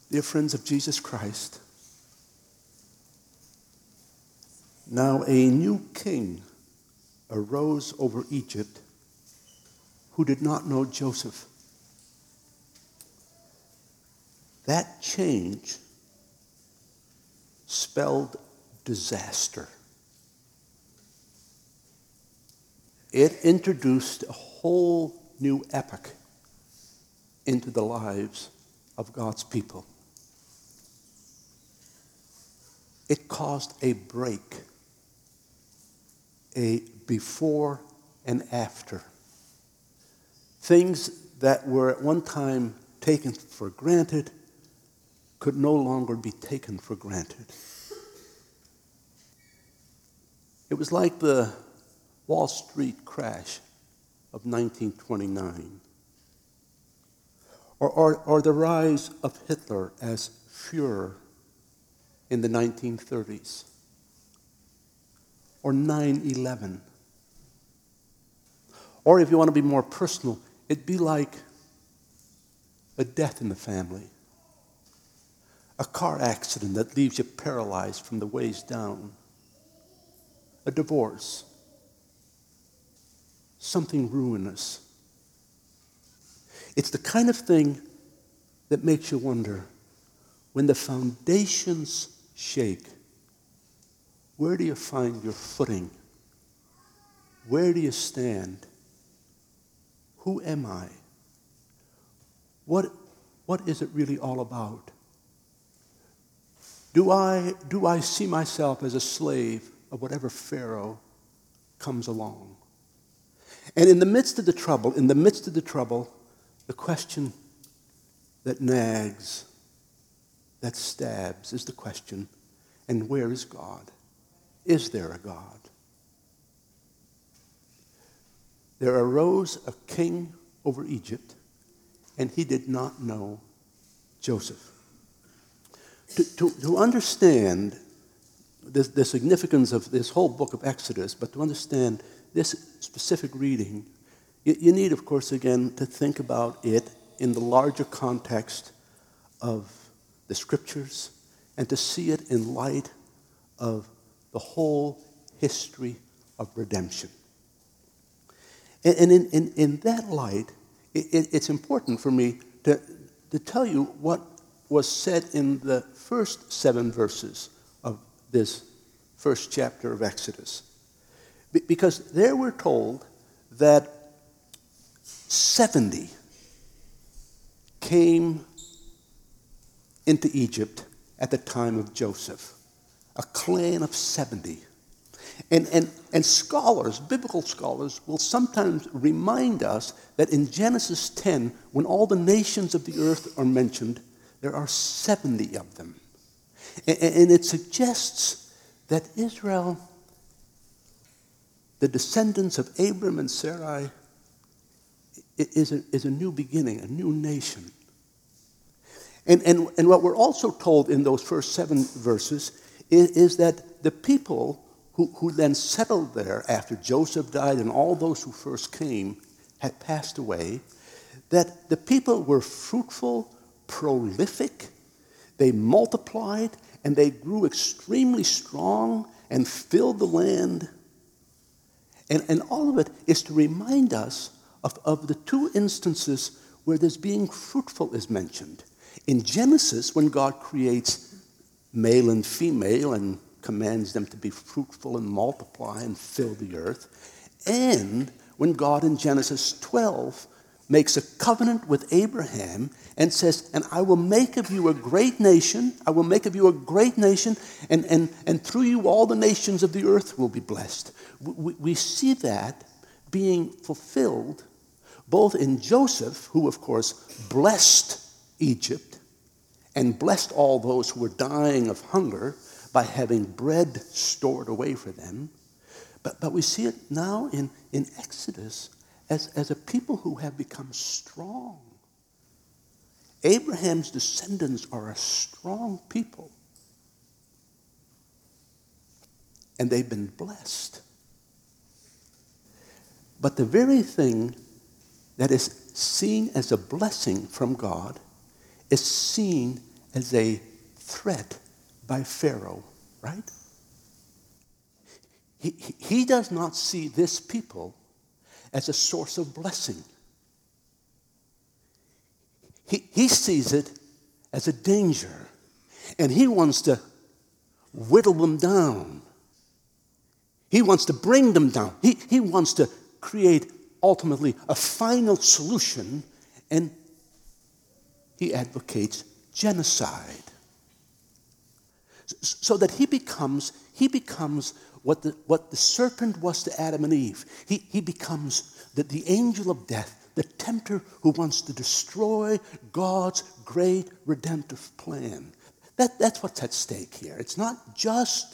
Dear friends of Jesus Christ, now a new king arose over Egypt who did not know Joseph. That change spelled disaster. It introduced a whole new epoch into the lives of God's people. It caused a break, a before and after. Things that were at one time taken for granted could no longer be taken for granted. It was like the Wall Street crash of 1929, or the rise of Hitler as Führer in the 1930s, or 9/11. Or if you want to be more personal, it'd be like a death in the family, a car accident that leaves you paralyzed from the waist down, a divorce, something ruinous. It's the kind of thing that makes you wonder, when the foundations shake, where do you find your footing? Where do you stand? Who am I? What is it really all about? Do I see myself as a slave of whatever Pharaoh comes along? And in the midst of the trouble, the question that nags, that stabs, is the question, and where is God? Is there a God? There arose a king over Egypt, and he did not know Joseph. To understand the significance of this whole book of Exodus, but to understand this specific reading, you need, of course, again, to think about it in the larger context of the Scriptures and to see it in light of the whole history of redemption. And in that light, it's important for me to tell you what was said in the first 7 verses of this first chapter of Exodus. Because there we're told that 70 came into Egypt at the time of Joseph, a clan of 70. And scholars, biblical scholars, will sometimes remind us that in Genesis 10, when all the nations of the earth are mentioned, there are 70 of them. And it suggests that Israel, the descendants of Abram and Sarai, is a new beginning, a new nation. And what we're also told in those first 7 verses is that the people who then settled there after Joseph died and all those who first came had passed away, that the people were fruitful, prolific, they multiplied, and they grew extremely strong and filled the land. And all of it is to remind us of the 2 instances where this being fruitful is mentioned. In Genesis, when God creates male and female and commands them to be fruitful and multiply and fill the earth, and when God in Genesis 12 makes a covenant with Abraham and says, and I will make of you a great nation, I will make of you a great nation, and through you all the nations of the earth will be blessed. We see that being fulfilled both in Joseph, who of course blessed Egypt and blessed all those who were dying of hunger by having bread stored away for them. But we see it now in Exodus as a people who have become strong. Abraham's descendants are a strong people. And they've been blessed. But the very thing that is seen as a blessing from God is seen as a threat by Pharaoh, right? He does not see this people as a source of blessing. He sees it as a danger, and he wants to whittle them down. He wants to bring them down. He wants to create ultimately a final solution, and he advocates genocide. So that he becomes what the serpent was to Adam and Eve. He becomes the angel of death, the tempter who wants to destroy God's great redemptive plan. That's what's at stake here. It's not just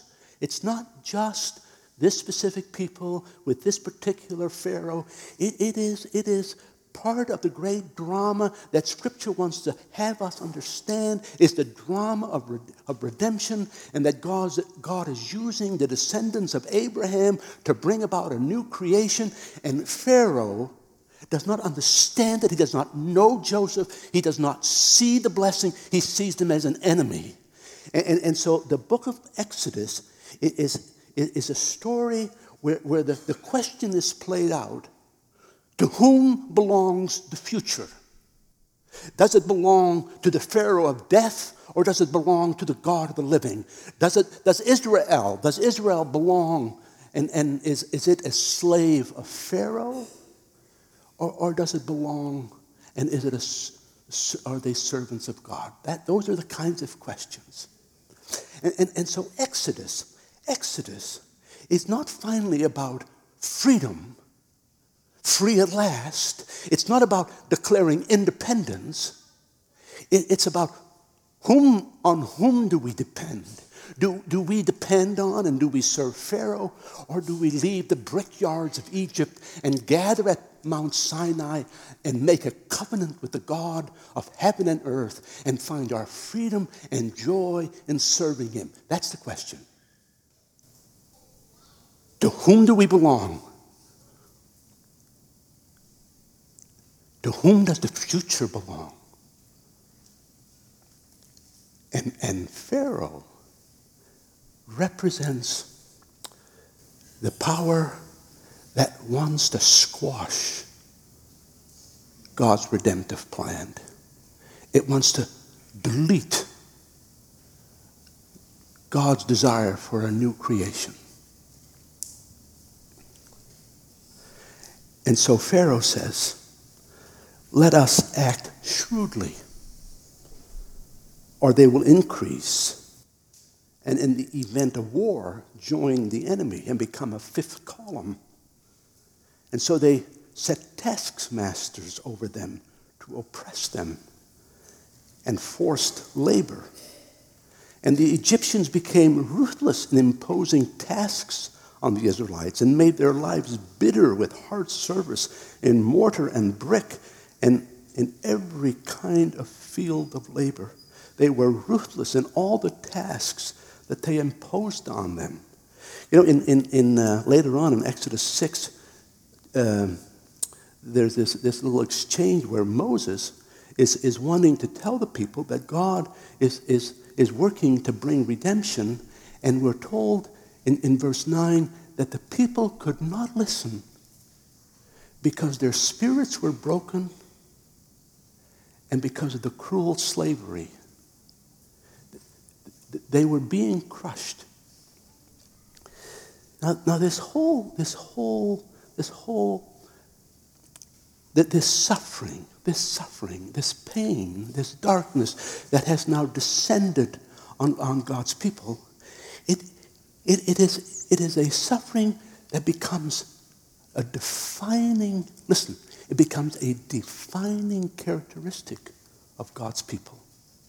this specific people with this particular Pharaoh. It is part of the great drama that Scripture wants to have us understand, is the drama of redemption, and that God is using the descendants of Abraham to bring about a new creation. And Pharaoh does not understand it. He does not know Joseph. He does not see the blessing. He sees them as an enemy. And so the book of Exodus is a story where the question is played out: to whom belongs the future? Does it belong to the Pharaoh of death, or does it belong to the God of the living? Does Israel belong, and is it a slave of Pharaoh, or does it belong, and are they servants of God? Those are the kinds of questions. And so Exodus is not finally about freedom, free at last. It's not about declaring independence. It's about on whom do we depend? Do we depend on and do we serve Pharaoh, or do we leave the brickyards of Egypt and gather at Mount Sinai and make a covenant with the God of heaven and earth and find our freedom and joy in serving him? That's the question. To whom do we belong? To whom does the future belong? And Pharaoh represents the power that wants to squash God's redemptive plan. It wants to delete God's desire for a new creation. And so Pharaoh says, let us act shrewdly, or they will increase, and in the event of war, join the enemy and become a fifth column. And so they set taskmasters over them to oppress them and forced labor. And the Egyptians became ruthless in imposing tasks on the Israelites and made their lives bitter with hard service in mortar and brick and in every kind of field of labor. They were ruthless in all the tasks that they imposed on them. You know, later on in Exodus 6, there's this little exchange where Moses is wanting to tell the people that God is working to bring redemption, and we're told in verse 9 that the people could not listen because their spirits were broken and because of the cruel slavery. They were being crushed. Now this suffering, this pain, this darkness that has now descended on God's people, it is a suffering that becomes a defining, it becomes a defining characteristic of God's people.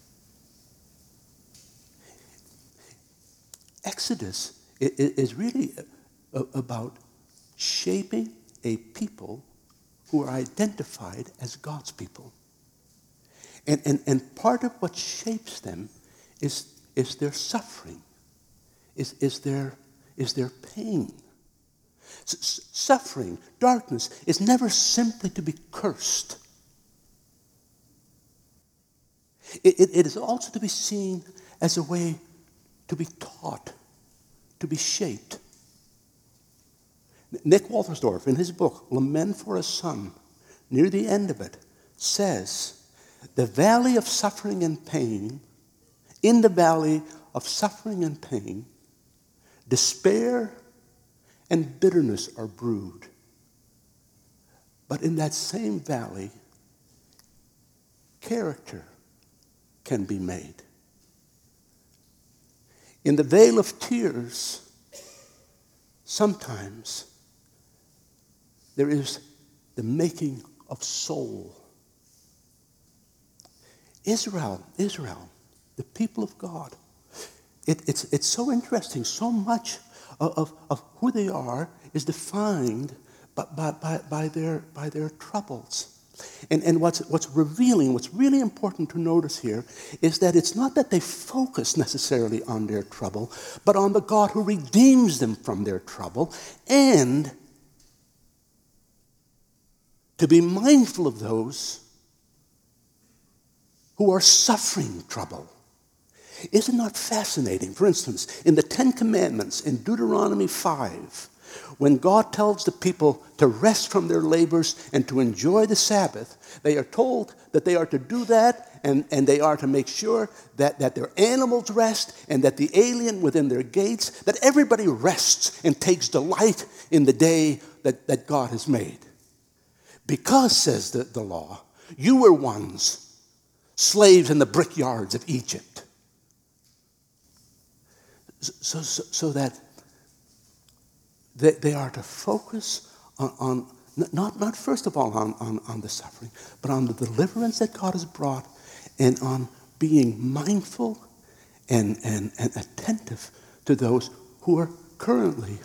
Exodus is really about shaping a people who are identified as God's people. And part of what shapes them is their suffering, is their pain. Suffering, darkness, is never simply to be cursed. It is also to be seen as a way to be taught, to be shaped. Nick Waltersdorf, in his book, Lament for a Son, near the end of it, says, the valley of suffering and pain, in the valley of suffering and pain, despair and bitterness are brewed. But in that same valley, character can be made. In the vale of tears, sometimes there is the making of soul. Israel, the people of God. It's so interesting. So much of who they are is defined by their troubles. And what's revealing, what's really important to notice here, is that it's not that they focus necessarily on their trouble, but on the God who redeems them from their trouble, and to be mindful of those who are suffering trouble. Is it not fascinating? For instance, in the Ten Commandments, in Deuteronomy 5, when God tells the people to rest from their labors and to enjoy the Sabbath, they are told that they are to do that, and they are to make sure that their animals rest, and that the alien within their gates, that everybody rests and takes delight in the day that God has made. Because, says the law, you were once slaves in the brickyards of Egypt. So that they are to focus on not first of all on the suffering, but on the deliverance that God has brought, and on being mindful and attentive to those who are currently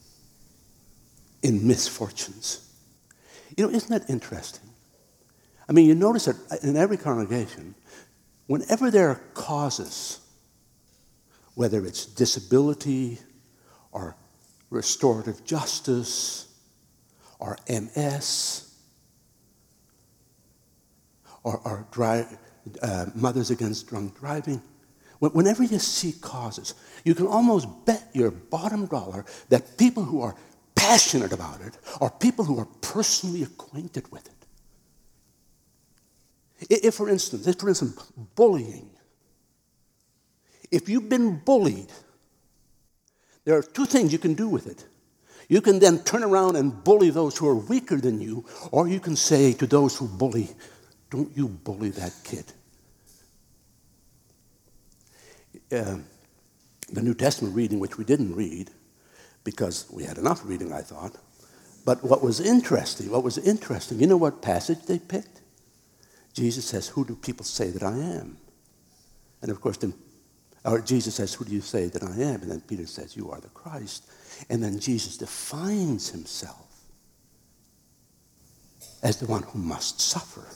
in misfortunes. Isn't that interesting? I mean, you notice that in every congregation, whenever there are causes, whether it's disability or restorative justice or MS or Mothers Against Drunk Driving, whenever you see causes, you can almost bet your bottom dollar that people who are passionate about it are people who are personally acquainted with it. If, for instance, bullying. If you've been bullied, there are two things you can do with it. You can then turn around and bully those who are weaker than you, or you can say to those who bully, don't you bully that kid. The New Testament reading, which we didn't read, because we had enough reading, I thought. But what was interesting, you know what passage they picked? Jesus says, who do people say that I am? And of course, Jesus says, who do you say that I am? And then Peter says, you are the Christ. And then Jesus defines himself as the one who must suffer.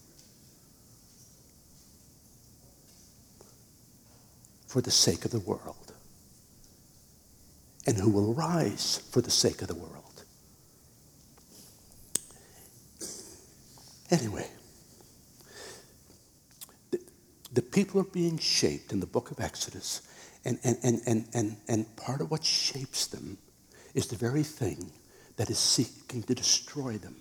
For the sake of the world. And who will rise for the sake of the world. Anyway, the people are being shaped in the book of Exodus, and part of what shapes them is the very thing that is seeking to destroy them.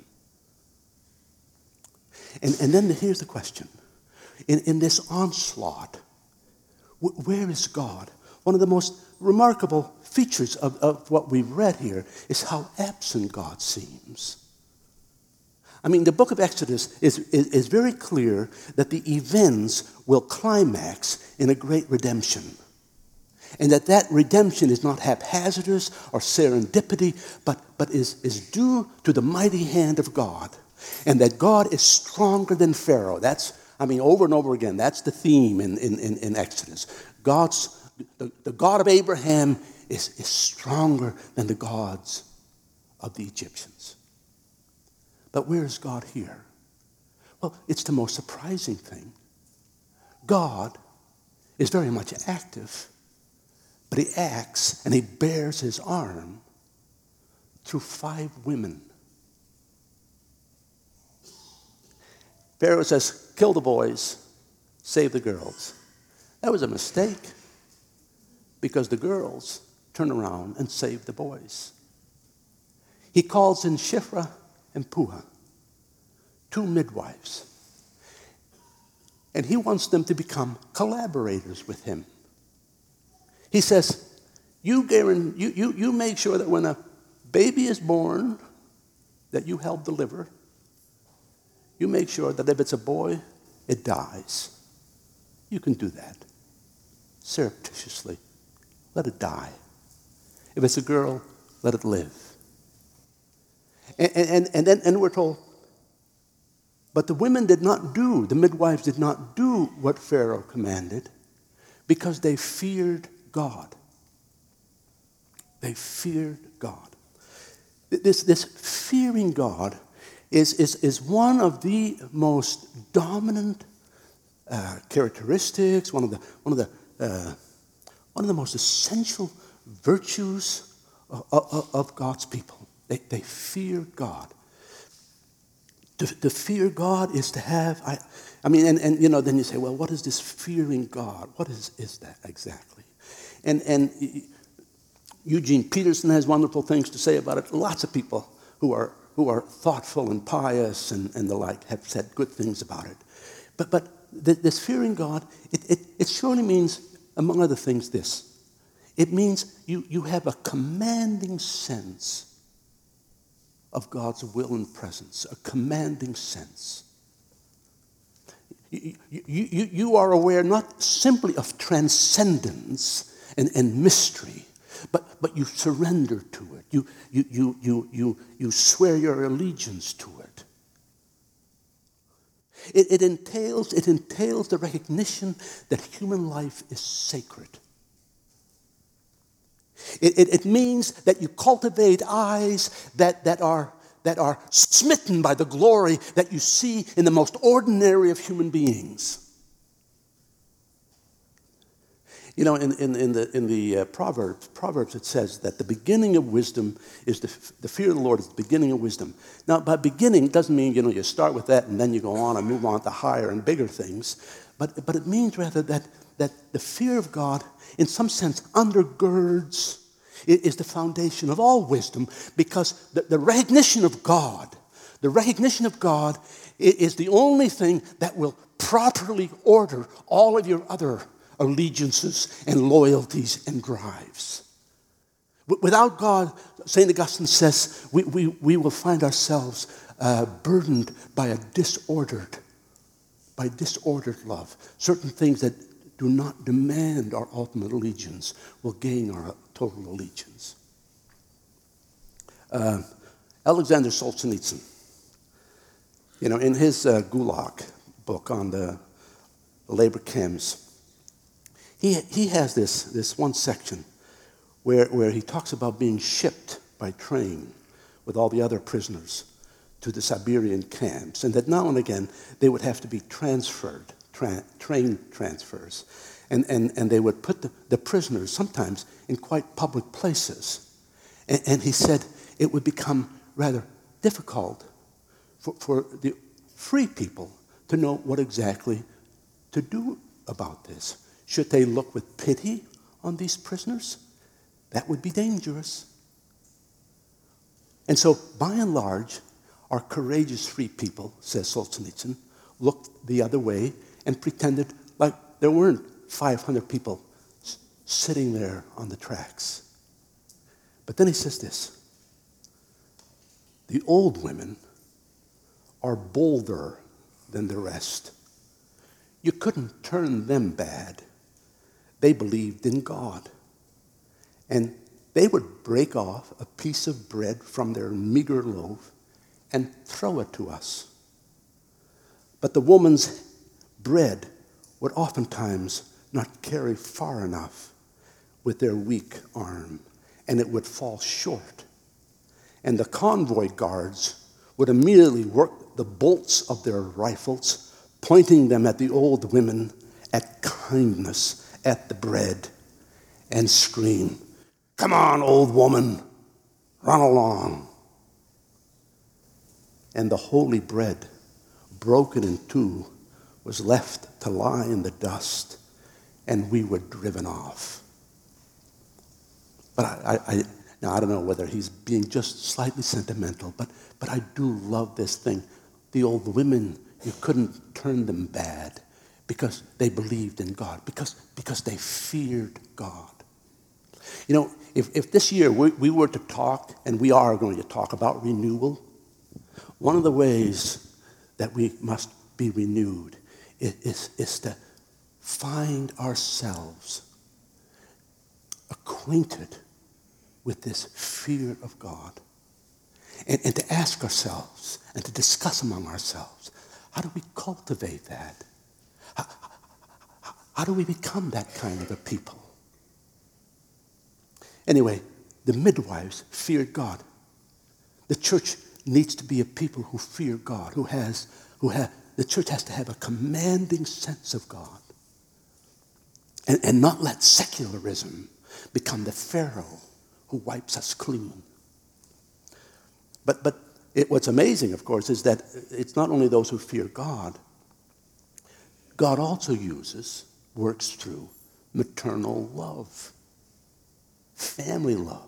And then here's the question. In this onslaught, where is God? One of the most remarkable features of what we've read here is how absent God seems. I mean, the book of Exodus is very clear that the events will climax in a great redemption. And that redemption is not haphazardous or serendipity, but is due to the mighty hand of God. And that God is stronger than Pharaoh. Over and over again, that's the theme in Exodus. The God of Abraham is stronger than the gods of the Egyptians. But where is God here? Well, it's the most surprising thing. God is very much active, but he acts and he bears his arm through 5 women. Pharaoh says, kill the boys. save the girls. That was a mistake because the girls turn around and save the boys. He calls in Shiphrah and Puah, 2 midwives. And he wants them to become collaborators with him. He says, you make sure that when a baby is born that you help deliver, you make sure that if it's a boy, it dies. You can do that surreptitiously. Let it die. If it's a girl, let it live. And then we're told, but the midwives did not do what Pharaoh commanded because they feared God. They feared God. This fearing God is one of the most dominant characteristics, one of the most essential virtues of God's people. They fear God. To fear God is to have, then you say, well, what is this fearing God? What is that exactly? And Eugene Peterson has wonderful things to say about it. Lots of people who are thoughtful and pious and the like have said good things about it. But this fearing God, it surely means, among other things, this. It means you have a commanding sense of God's will and presence, a commanding sense. You are aware not simply of transcendence and mystery, but you surrender to it. You swear your allegiance to it. It entails the recognition that human life is sacred. It means that you cultivate eyes that are smitten by the glory that you see in the most ordinary of human beings. You know, in the Proverbs it says that the beginning of wisdom is the fear of the Lord is the beginning of wisdom. Now, by beginning doesn't mean you start with that and then you go on and move on to higher and bigger things, but it means rather that the fear of God, in some sense, undergirds, is the foundation of all wisdom, because the recognition of God is the only thing that will properly order all of your other allegiances and loyalties and drives. Without God, St. Augustine says, we will find ourselves burdened by disordered love. Certain things that do not demand our ultimate allegiance will gain our total allegiance. Alexander Solzhenitsyn, in his Gulag book on the labor camps, he has this one section where he talks about being shipped by train with all the other prisoners to the Siberian camps, and that now and again they would have to be transferred, train transfers, and they would put the prisoners sometimes in quite public places. And he said it would become rather difficult for the free people to know what exactly to do about this. Should they look with pity on these prisoners? That would be dangerous. And so, by and large, our courageous free people, says Solzhenitsyn, looked the other way and pretended like there weren't 500 people sitting there on the tracks. But then he says this: the old women are bolder than the rest. You couldn't turn them bad. They believed in God. And they would break off a piece of bread from their meager loaf and throw it to us. But the woman's bread would oftentimes not carry far enough with their weak arm, and it would fall short. And the convoy guards would immediately work the bolts of their rifles, pointing them at the old women, at kindness, at the bread, and scream, "Come on, old woman, run along." And the holy bread, broken in two, was left to lie in the dust, and we were driven off. But now I don't know whether he's being just slightly sentimental, but I do love this thing. The old women, you couldn't turn them bad because they believed in God, because they feared God. You know, if this year we were to talk, and we are going to talk about renewal, one of the ways that we must be renewed is to find ourselves acquainted with this fear of God, and to ask ourselves and to discuss among ourselves, how do we cultivate that? How do we become that kind of a people? Anyway, the midwives feared God. The church needs to be a people who fear God, the church has to have a commanding sense of God, and not let secularism become the Pharaoh who wipes us clean. But what's amazing, of course, is that it's not only those who fear God. God also works through maternal love, family love.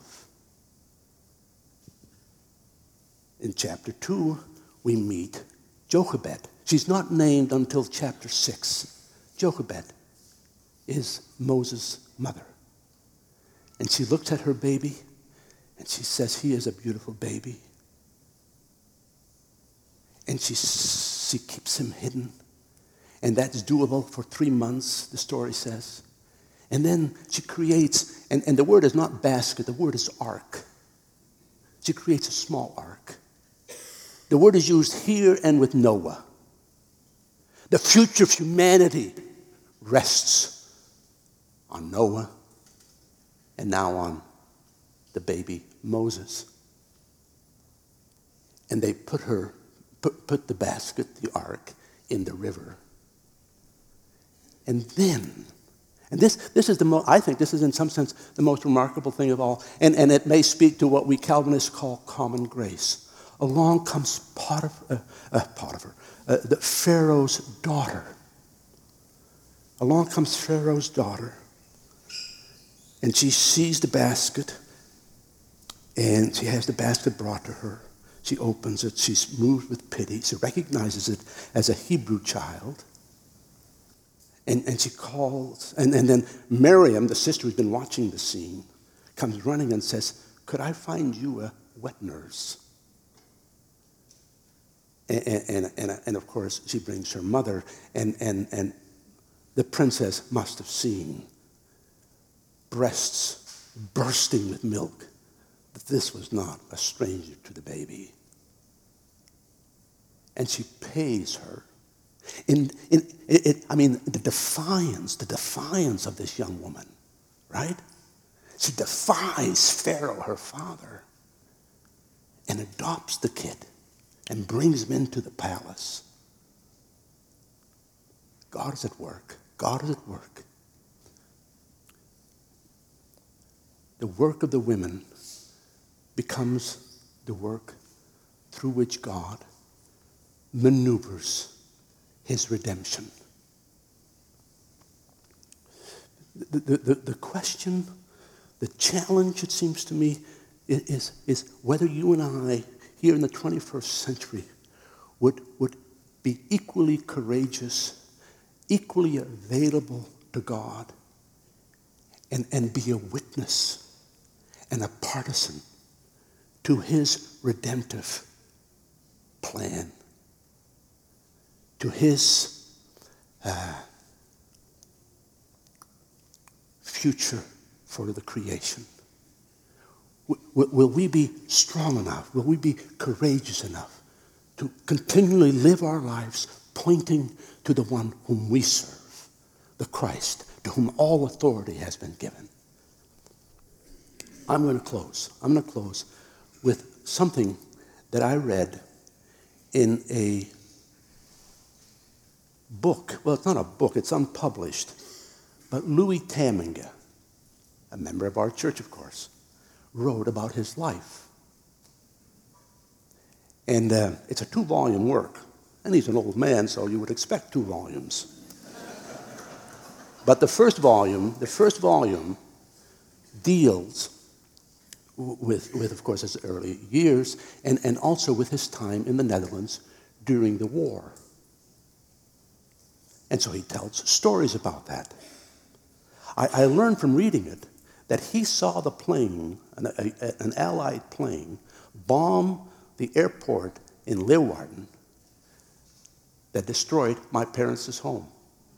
In chapter 2, we meet Jochebed. She's not named until chapter 6. Jochebed is Moses' mother. And she looks at her baby, and she says, he is a beautiful baby. And she keeps him hidden. And that's doable for 3 months, the story says. And then she creates, and the word is not basket, the word is ark. She creates a small ark. The word is used here and with Noah. The future of humanity rests on Noah and now on the baby Moses. And they put the basket, the ark, in the river. And then, and this is I think this is in some sense the most remarkable thing of all, and it may speak to what we Calvinists call common grace. Along comes the Pharaoh's daughter. Along comes Pharaoh's daughter, and she sees the basket, and she has the basket brought to her. She opens it. She's moved with pity. She recognizes it as a Hebrew child. And she calls, and then Miriam, the sister who's been watching the scene, comes running and says, could I find you a wet nurse? And of course, she brings her mother, and the princess must have seen breasts bursting with milk, that this was not a stranger to the baby. And she pays her. The defiance of this young woman, right? She defies Pharaoh, her father, and adopts the kid and brings him into the palace. God is at work. God is at work. The work of the women becomes the work through which God maneuvers his redemption. The question, the challenge, it seems to me, is whether you and I, here in the 21st century, would be equally courageous, equally available to God, and be a witness and a partisan to his redemptive plan, to his future for the creation. Will we be strong enough? Will we be courageous enough to continually live our lives pointing to the one whom we serve, the Christ, to whom all authority has been given? I'm going to close. I'm going to close with something that I read in a book. Well, it's not a book. It's unpublished. But Louis Tamminga, a member of our church, of course, wrote about his life. And it's a 2-volume work. And he's an old man, so you would expect 2 volumes. But the first volume deals with, of course, his early years and also with his time in the Netherlands during the war. And so he tells stories about that. I learned from reading it that he saw the plane, an Allied plane, bomb the airport in Leeuwarden that destroyed my parents' home.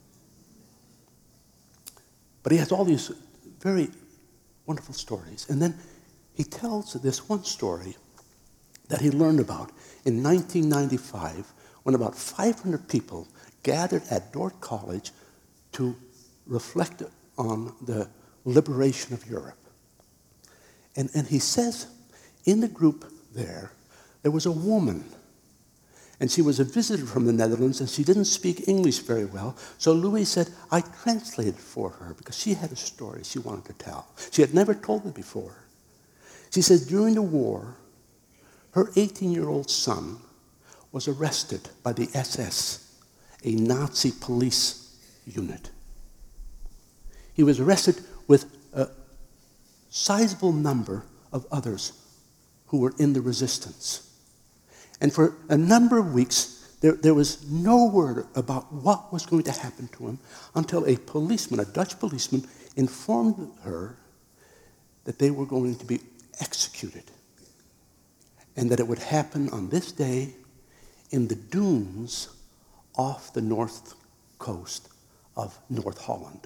But he has all these very wonderful stories. And then he tells this one story that he learned about in 1995 when about 500 people gathered at Dordt College to reflect on the liberation of Europe. And he says in the group there was a woman, and she was a visitor from the Netherlands, and she didn't speak English very well. So Louis said, I translated for her because she had a story she wanted to tell. She had never told it before. She says during the war, her 18-year-old son was arrested by the SS, a Nazi police unit. He was arrested with a sizable number of others who were in the resistance. And for a number of weeks, there was no word about what was going to happen to him until a policeman, a Dutch policeman, informed her that they were going to be executed and that it would happen on this day in the dunes off the north coast of North Holland.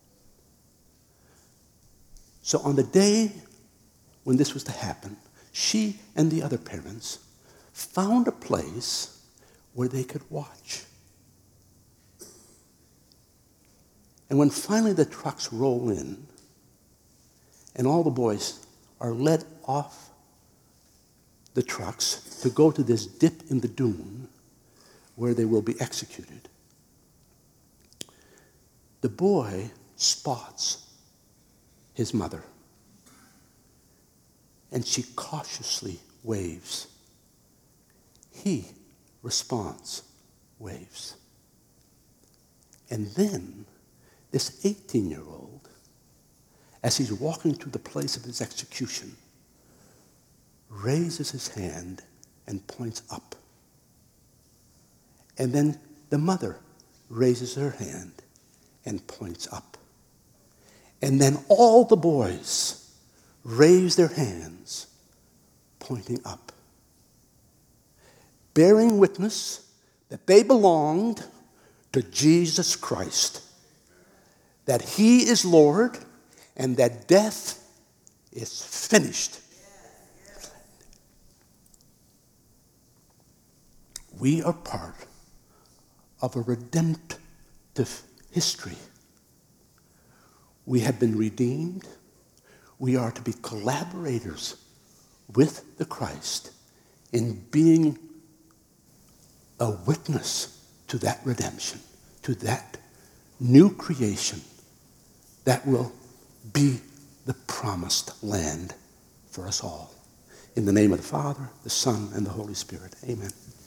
So on the day when this was to happen, she and the other parents found a place where they could watch. And when finally the trucks roll in and all the boys are led off the trucks to go to this dip in the dune where they will be executed, the boy spots his mother, and she cautiously waves. He responds, waves. And then this 18-year-old, as he's walking to the place of his execution, raises his hand and points up. And then the mother raises her hand and points up. And then all the boys raise their hands, pointing up, bearing witness that they belonged to Jesus Christ, that he is Lord, and that death is finished. We are part of a redemptive history. We have been redeemed. We are to be collaborators with the Christ in being a witness to that redemption, to that new creation that will be the promised land for us all. In the name of the Father, the Son, and the Holy Spirit. Amen.